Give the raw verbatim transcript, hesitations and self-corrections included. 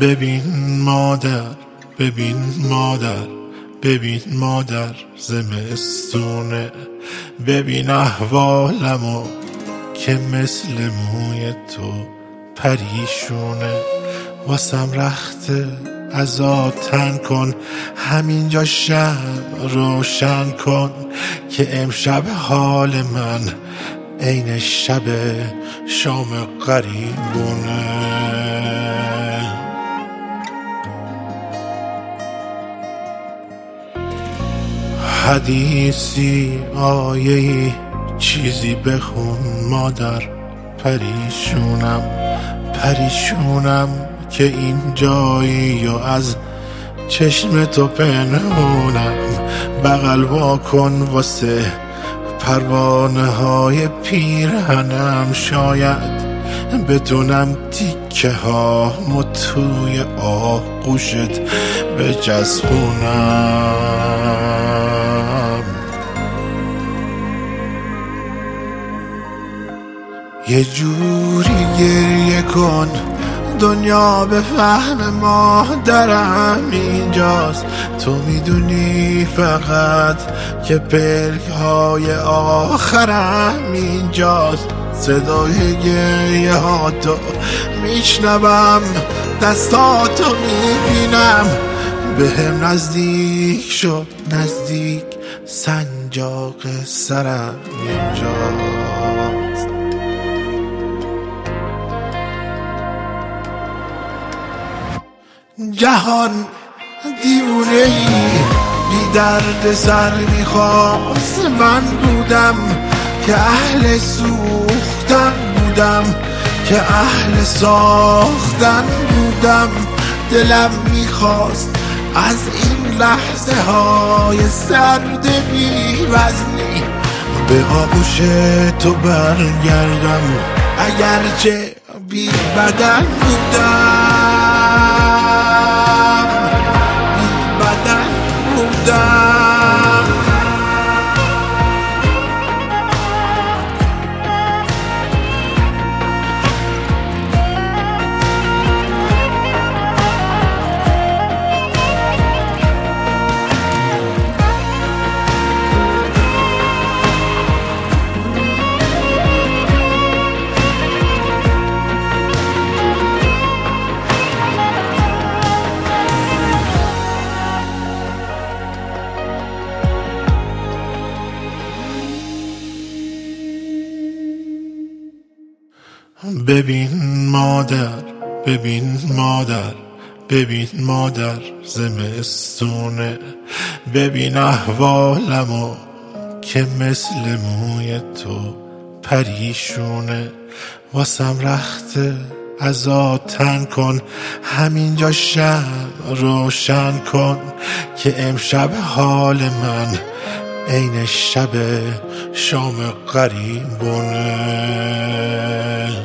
ببین مادر، ببین مادر، ببین مادر زمستونه، ببین احوالمو که مثل موی تو پریشونه. واسم رخته ازا تن کن، همینجا شم روشن کن که امشب حال من عین شب شام غریبونه. حدیثی آیه‌ای چیزی بخون مادر، پریشونم پریشونم که این جایی و از چشم تو پنهونم. بغل وا کن واسه پروانه های پیرهنم، شاید بتونم تیکه ها مو توی آغوشت بچسبونم. یه جوری گریه کن دنیا به فهم مادرم اینجاست، تو میدونی فقط که پلک های آخرم اینجاست. صدای گریه ها تو میشنوم، دستاتو میبینم، به هم نزدیک شد نزدیک، سنجاق سرم اینجاست. جهان دیوونه ای بی درد سر میخواست، من بودم که اهل سوختن بودم، که اهل ساختن بودم. دلم میخواست از این لحظه های سرد بی وزنی به آغوش تو برگردم، اگرچه بی بدن بودم، بی بدن بودم. ببین مادر، ببین مادر، ببین مادر زمستونه، ببین احوالمو که مثل موی تو پریشونه. واسم رخته ازا تن کن، همینجا شم روشن کن که امشب حال من عین شب شام غریبونه.